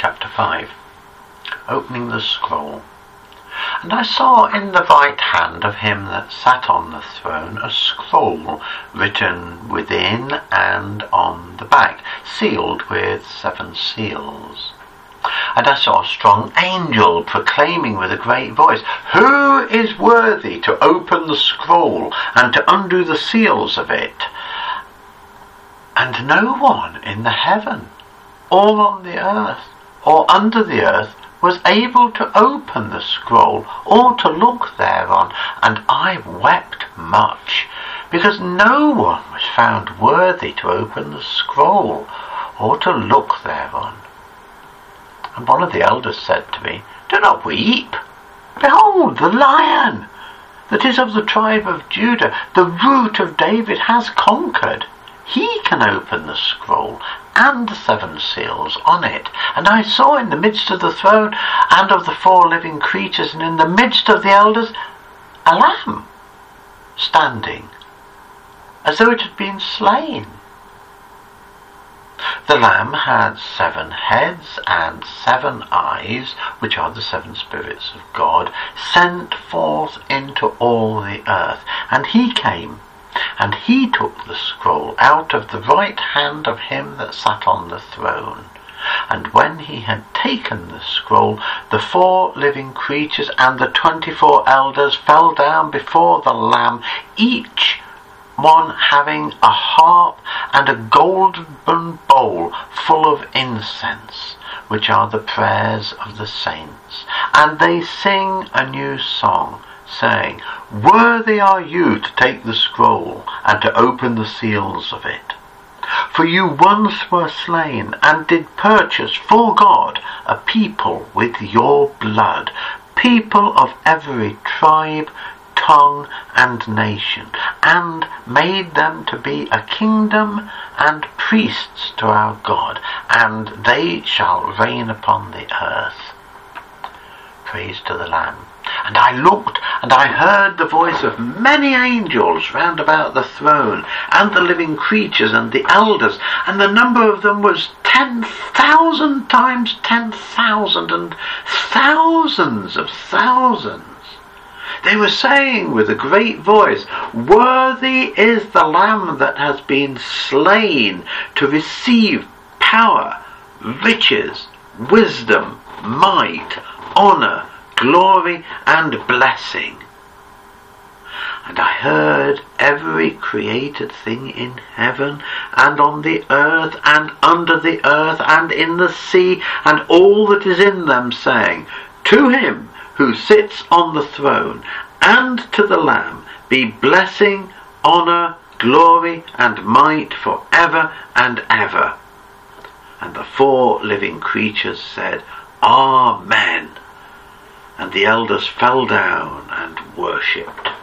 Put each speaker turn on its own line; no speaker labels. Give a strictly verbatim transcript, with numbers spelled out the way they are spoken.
chapter five. Opening the scroll. And I saw in the right hand of him that sat on the throne a scroll written within and on the back, sealed with seven seals. And I saw a strong angel proclaiming with a great voice, Who is worthy to open the scroll and to undo the seals of it? And no one in the heaven, or on the earth, or under the earth, was able to open the scroll or to look thereon. And I wept much, because no one was found worthy to open the scroll or to look thereon. And one of the elders said to me, Do not weep. Behold, the Lion that is of the tribe of Judah, the Root of David, has conquered. He can open the scroll and the seven seals on it. And I saw in the midst of the throne and of the four living creatures, and in the midst of the elders, a lamb standing, as though it had been slain. The lamb had seven heads and seven eyes, which are the seven spirits of God, sent forth into all the earth. And he came, and he took the scroll out of the right hand of him that sat on the throne. And when he had taken the scroll, the four living creatures and the twenty-four elders fell down before the Lamb, each one having a harp and a golden bowl full of incense, which are the prayers of the saints. And they sing a new song, saying, Worthy are you to take the scroll and to open the seals of it. For you once were slain and did purchase for God a people with your blood, people of every tribe, tongue and nation, and made them to be a kingdom and priests to our God, and they shall reign upon the earth. Praise to the Lamb. And I looked, and I heard the voice of many angels round about the throne, and the living creatures, and the elders, and the number of them was ten thousand times ten thousand, and thousands of thousands. They were saying with a great voice, Worthy is the Lamb that has been slain to receive power, riches, wisdom, might, honour, glory and blessing. And I heard every created thing in heaven and on the earth and under the earth and in the sea and all that is in them, saying, To him who sits on the throne and to the Lamb be blessing, honour, glory and might for ever and ever. And the four living creatures said, Amen. And the elders fell down and worshipped.